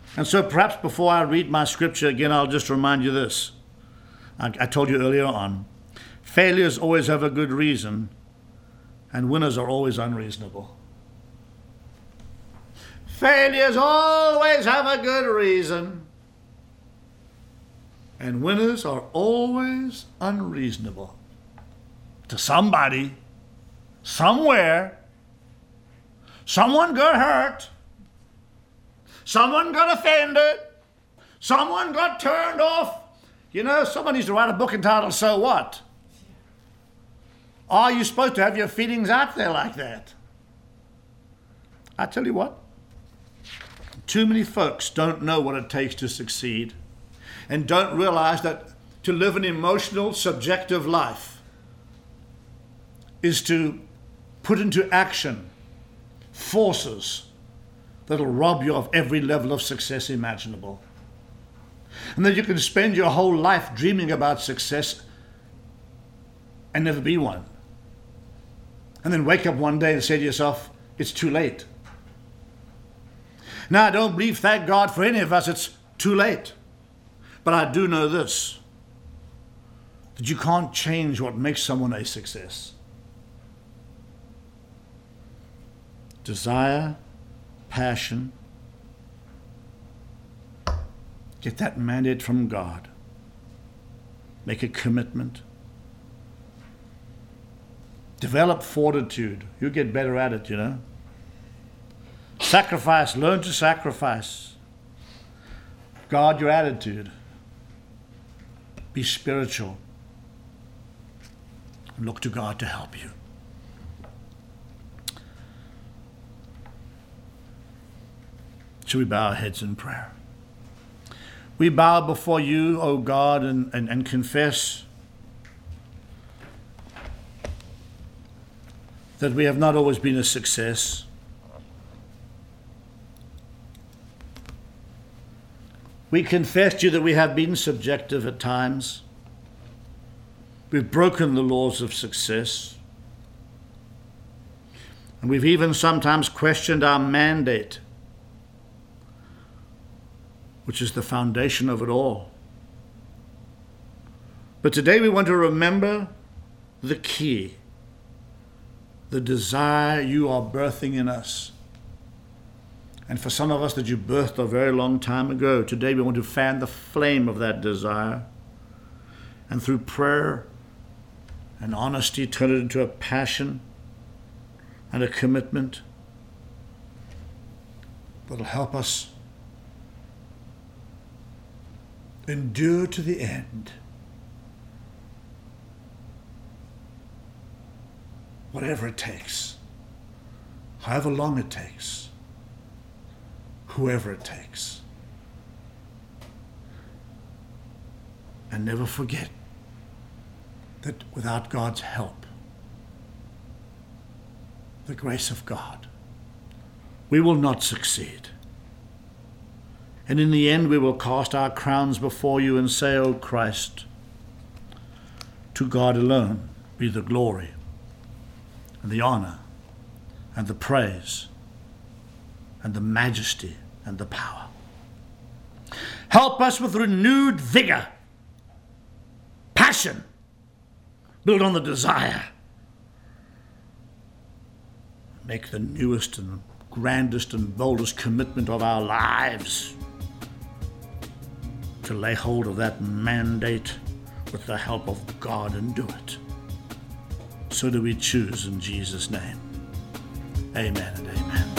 And so perhaps before I read my scripture again, I'll just remind you this. I told you earlier on, failures always have a good reason, and winners are always unreasonable. Failures always have a good reason, and winners are always unreasonable. To somebody, somewhere, someone got hurt, someone got offended, someone got turned off. You know, someone needs to write a book entitled, So What? Are you supposed to have your feelings out there like that? I tell you what, too many folks don't know what it takes to succeed and don't realize that to live an emotional, subjective life is to put into action forces that'll rob you of every level of success imaginable. And then you can spend your whole life dreaming about success and never be one. And then wake up one day and say to yourself, it's too late. Now, I don't believe, thank God, for any of us it's too late. But I do know this, that you can't change what makes someone a success. Desire, passion, get that mandate from God. Make a commitment. Develop fortitude. You get better at it, you know. Sacrifice. Learn to sacrifice. Guard your attitude. Be spiritual. And look to God to help you. Shall we bow our heads in prayer? We bow before you, O God, and confess that we have not always been a success. We confess to you that we have been subjective at times. We've broken the laws of success. And we've even sometimes questioned our mandate, which is the foundation of it all. But today we want to remember the key, the desire you are birthing in us. And for some of us that you birthed a very long time ago, today we want to fan the flame of that desire. And through prayer and honesty, turn it into a passion and a commitment that'll help us endure to the end. Whatever it takes, however long it takes, whoever it takes. And never forget that without God's help, the grace of God, we will not succeed. And in the end, we will cast our crowns before you and say, O Christ, to God alone be the glory and the honor and the praise and the majesty and the power. Help us with renewed vigor, passion, build on the desire. Make the newest and grandest and boldest commitment of our lives to lay hold of that mandate with the help of God and do it. So do we choose in Jesus' name. Amen and amen.